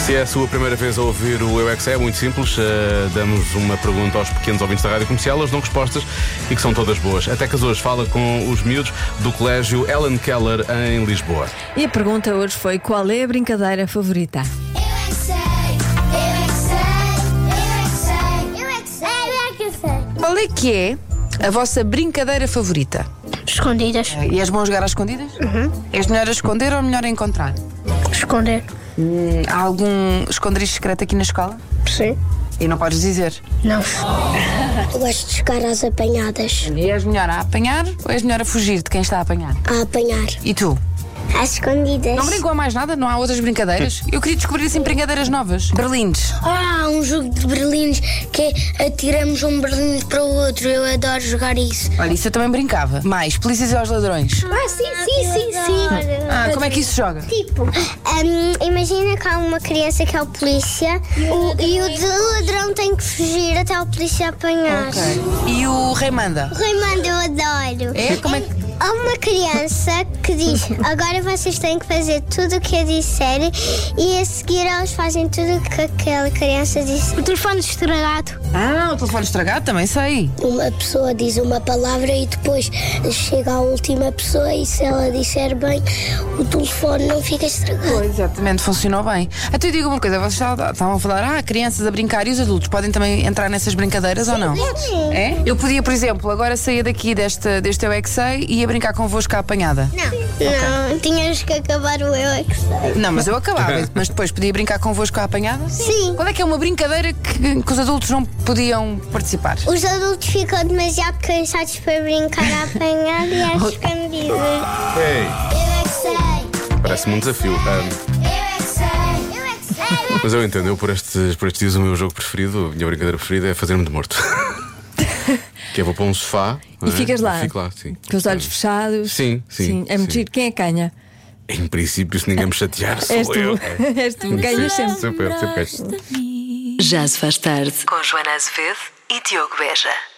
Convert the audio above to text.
Se é a sua primeira vez a ouvir o Eu é Que Sei, é muito simples. Damos uma pergunta aos pequenos ouvintes da Rádio Comercial, eles dão respostas e que são todas boas. Até que hoje fala com os miúdos do Colégio Ellen Keller em Lisboa. E a pergunta hoje foi: qual é a brincadeira favorita? Qual é que é a vossa brincadeira favorita? Escondidas. E és bom a jogar às escondidas? És melhor a esconder ou melhor a encontrar? Esconder. Há algum esconderijo secreto aqui na escola? Sim. E não podes dizer. Não. Eu gosto de jogar às apanhadas. E és melhor a apanhar ou és melhor a fugir de quem está a apanhar? A apanhar. E tu? Às escondidas. Não brincou a mais nada? Não há outras brincadeiras? Eu queria descobrir assim brincadeiras novas. Berlindes. Há um jogo de berlins que é atiramos um berlim para o outro. Eu adoro jogar isso. Olha, isso eu também brincava. Mais, polícias e aos ladrões. Sim. Como é que isso se joga? Tipo, imagina que há uma criança que é o polícia e o ladrão tem que fugir até o polícia apanhar. Ok. E o rei manda? O Raymond eu adoro. É? Como é que... Há uma criança que diz: agora vocês têm que fazer tudo o que eu disser, e a seguir eles fazem tudo o que aquela criança disse. O telefone estragado. o telefone estragado também sei. Uma pessoa diz uma palavra e depois chega a última pessoa e se ela disser bem, o telefone não fica estragado. Pois, exatamente, funcionou bem. Até eu digo uma coisa, vocês estavam a falar, crianças a brincar, e os adultos podem também entrar nessas brincadeiras ou não? Sim. É? Eu podia, por exemplo, agora sair daqui deste Eu É Que Sei e ia brincar convosco à apanhada. Não, tínhamos que acabar o Eu É Que Sei. Não, mas eu acabava, mas depois podia brincar convosco à apanhada? Sim. Qual é que é uma brincadeira que os adultos não podiam participar? Os adultos ficam demasiado cansados para brincar à apanhada e às escondidas. Ei, Eu é que sei. parece-me um desafio. Eu é que sei. Eu é que sei. Mas eu entendo, por estes dias o meu jogo preferido, a minha brincadeira preferida é fazer-me de morto. Que eu vou para um sofá E ficas lá? Fico lá, sim. Com os olhos fechados? Sim. É muito giro. Quem é que ganha? Em princípio, se ninguém me chatear, sou És tu. eu. És tu, ganhas sempre. Sempre ganho. Já se faz tarde com Joana Azevedo e Diogo Beja.